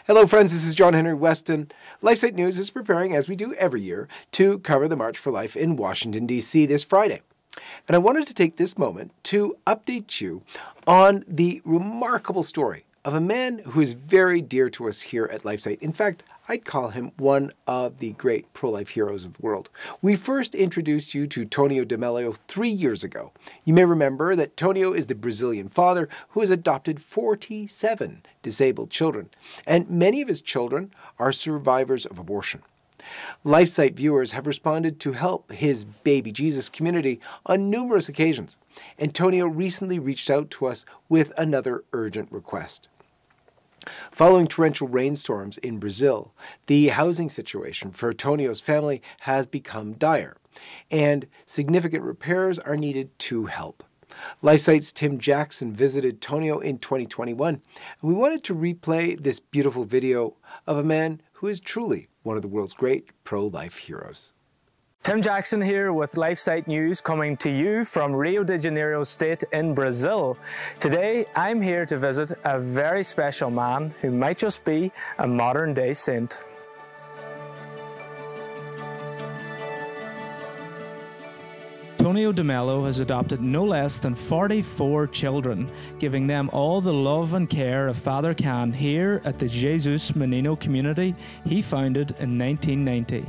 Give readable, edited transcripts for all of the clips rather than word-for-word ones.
Hello friends, this is John Henry Weston. LifeSite News is preparing, as we do every year, to cover the March for Life in Washington, D.C. this Friday. And I wanted to take this moment to update you on the remarkable story of a man who is very dear to us here at LifeSite. In fact, I'd call him one of the great pro-life heroes of the world. We first introduced you to Tonio de Mello 3 years ago. You may remember that Tonio is the Brazilian father who has adopted 47 disabled children, and many of his children are survivors of abortion. LifeSite viewers have responded to help his Baby Jesus community on numerous occasions. Antonio recently reached out to us with another urgent request. Following torrential rainstorms in Brazil, the housing situation for Tonio's family has become dire, and significant repairs are needed to help. LifeSite's Tim Jackson visited Tonio in 2021, and we wanted to replay this beautiful video of a man who is truly one of the world's great pro-life heroes. Tim Jackson here with LifeSite News, coming to you from Rio de Janeiro state in Brazil. Today I'm here to visit a very special man who might just be a modern day saint. Tonio de Mello has adopted no less than 44 children, giving them all the love and care a father can here at the Jesus Menino community he founded in 1990.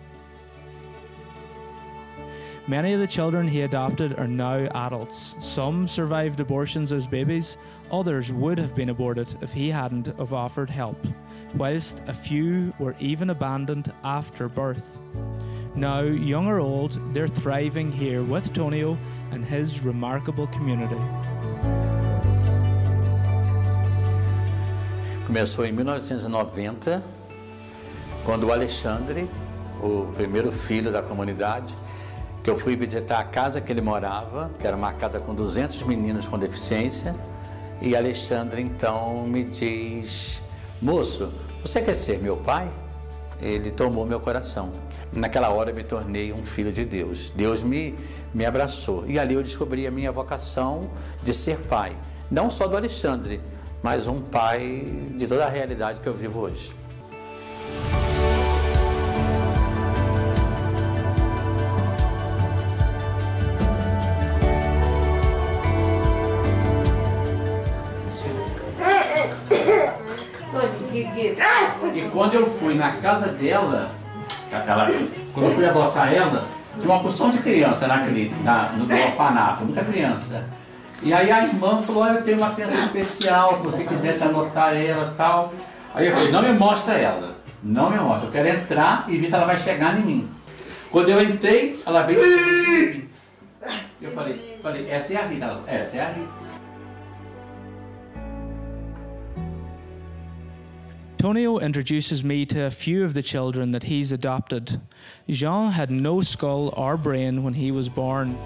Many of the children he adopted are now adults. Some survived abortions as babies, others would have been aborted if he hadn't have offered help, whilst a few were even abandoned after birth. Now, young or old, they're thriving here with Tonio and his remarkable community. Começou em 1990, quando o Alexandre, o primeiro filho da comunidade, que eu fui visitar a casa que ele morava, que era uma casa com 200 meninos com deficiência, e Alexandre então me diz: moço, você quer ser meu pai? Ele tomou meu coração. Naquela hora eu me tornei um filho de Deus. Deus me abraçou. E ali eu descobri a minha vocação de ser pai. Não só do Alexandre, mas um pai de toda a realidade que eu vivo hoje. E quando eu fui na casa dela, quando eu fui adotar ela, tinha uma porção de criança no orfanato, muita criança. E aí a irmã falou: eu tenho uma criança especial, se você quisesse adotar ela e tal. Aí eu falei: não me mostra ela, não me mostra, eu quero entrar e ver se ela vai chegar em mim. Quando eu entrei, ela veio em mim. Eu falei, essa é a Rita, essa é a Rita. Tonio introduces me to a few of the children that he's adopted. Jean had no skull or brain when he was born.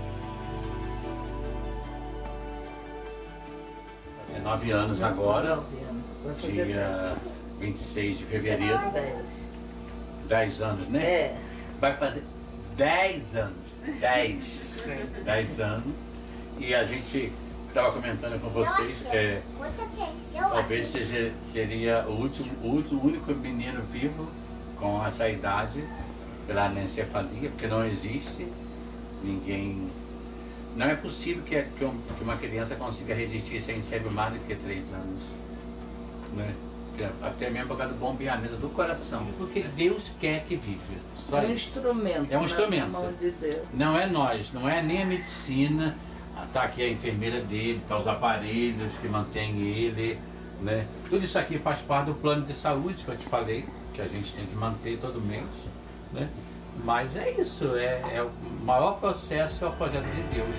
9 anos agora, dia 26 de fevereiro. 10 anos, né? É. Vai fazer 10 anos. 10 anos. E a gente estava comentando com vocês, talvez seria o único menino vivo com essa idade pela anencefalia, porque não existe ninguém. Não é possível que uma criança consiga resistir sem cérebro mais do que 3 anos, né? Até mesmo por causa do bombeamento do coração, porque Deus quer que viva. É um instrumento. É um instrumento. Na mão de Deus. Não é nós, não é nem a medicina. Está aqui a enfermeira dele, tá os aparelhos que mantêm ele, né? Tudo isso aqui faz parte do plano de saúde que eu te falei, que a gente tem que manter todo mês, né? Mas é isso, o maior processo é o projeto de Deus.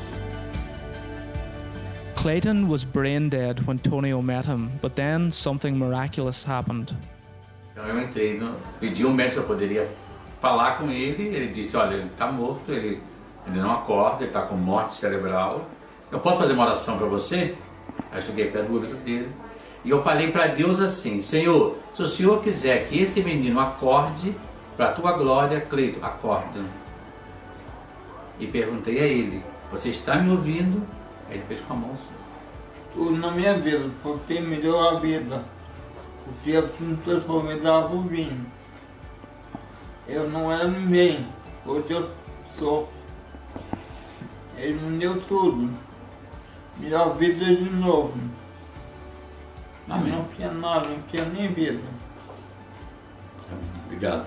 Clayton was brain dead when Tonio met him, but then something miraculous happened. Então eu entrei, pedi ao médico se eu poderia falar com ele. Ele disse: olha, ele está morto, ele não acorda, ele está com morte cerebral. Eu posso fazer uma oração para você? Aí eu cheguei perto do ouvido dele e eu falei para Deus assim: Senhor, se o Senhor quiser que esse menino acorde, para a tua glória, Cleiton, acorda. E perguntei a ele: você está me ouvindo? Aí ele fez com a mão assim. Tudo na minha vida, porque me deu a vida. O tempo que me transformei dava o vinho. Eu não era ninguém, hoje eu sou. Ele me deu tudo. Me deu a vida de novo. Amém. Eu não tinha nada, não tinha nem vida. Amém. Obrigado.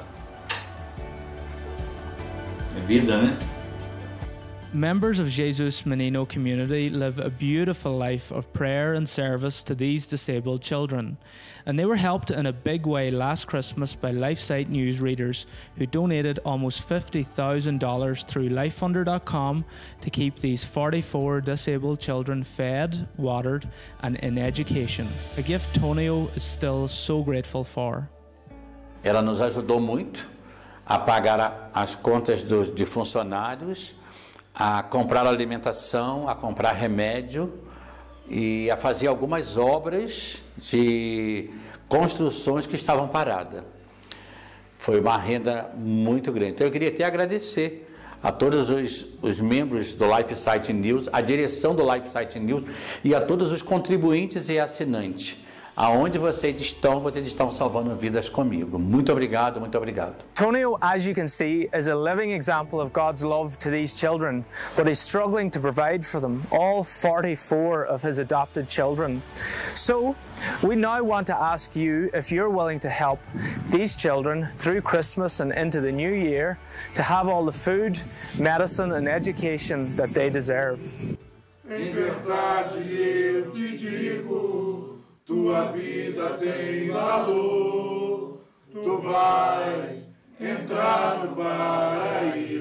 É vida, né? Members of Jesus Menino community live a beautiful life of prayer and service to these disabled children, and they were helped in a big way last Christmas by LifeSite News readers who donated almost $50,000 through lifefunder.com to keep these 44 disabled children fed, watered, and in education, a gift Tonio is still so grateful for. Ela nos ajudou muito a pagar as contas de funcionários, a comprar alimentação, a comprar remédio e a fazer algumas obras de construções que estavam paradas. Foi uma renda muito grande. Então eu queria até agradecer a todos os membros do LifeSite News, a direção do LifeSite News e a todos os contribuintes e assinantes. Aonde vocês estão salvando vidas comigo. Muito obrigado, muito obrigado. Tonio, as you can see, is a living example of God's love to these children, but he's struggling to provide for them, all 44 of his adopted children. So, we now want to ask you if you're willing to help these children through Christmas and into the new year to have all the food, medicine and education that they deserve. Em verdade eu te digo, tua vida tem valor, tu vais entrar no paraíso.